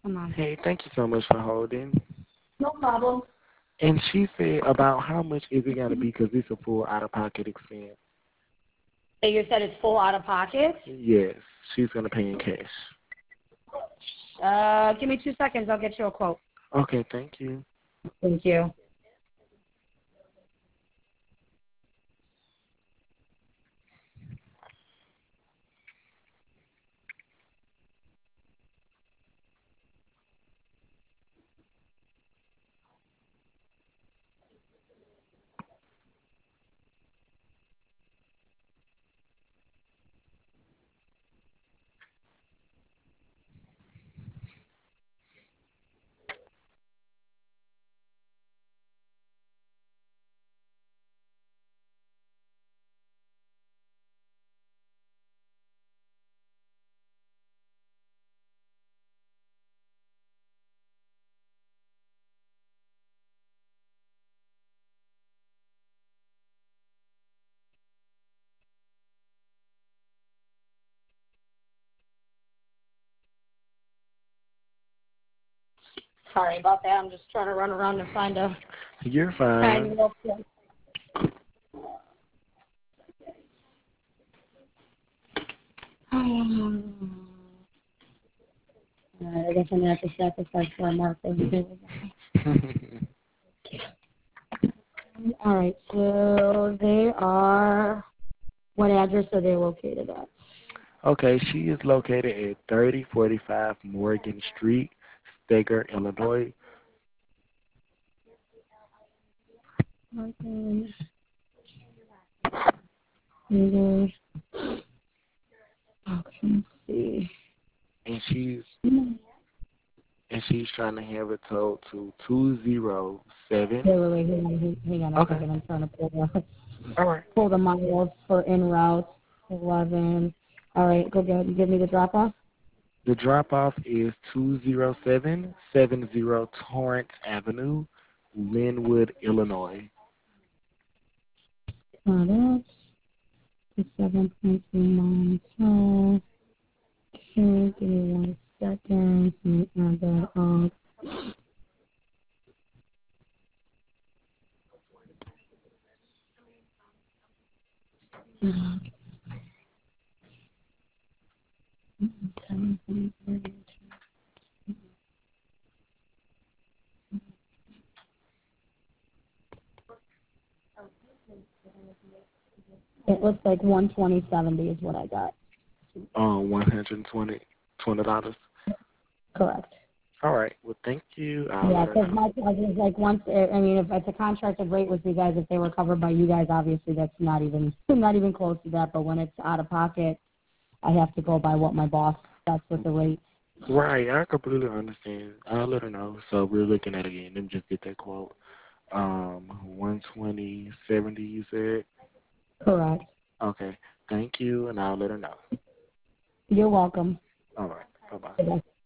Come on. Hey, thank you so much for holding. No problem. And she said about how much is it going to be because it's a full out-of-pocket expense. So you said it's full out of pocket? Yes, she's going to pay in cash. Give me 2 seconds. I'll get you a quote. Okay, thank you. Thank you. Sorry about that. I'm just trying to run around and find a You're tiny fine. little place. I guess I'm going to have to sacrifice for a marker. All right, so they are, what address are they located at? Okay, she is located at 3045 Morgan Street, Steger, Illinois. Morgan, okay, let's see. And she's trying to have it towed to 207. Wait, hang on a Okay. second. I'm trying to All right. pull the miles for en route. 11. All right, go ahead and give me the drop off. The drop-off is 20770 Torrance Avenue, Linwood, Illinois. Got it. 7.39. Okay, give me 1 second. Let me add that up. It looks like 120.70 is what I got. $120. Correct. All right. Well, thank you. I'll Yeah, let her because know. my charge is like I mean, if it's a contracted rate with you guys, if they were covered by you guys, obviously that's not even not even close to that. But when it's out of pocket, I have to go by what my boss sets with the rate. Right. I completely understand. I'll let her know. So we're looking at it again. Let me just get that quote. 120.70. You said. Correct. Okay. Thank you, and I'll let her know. You're welcome. All right. Bye bye. Bye-bye.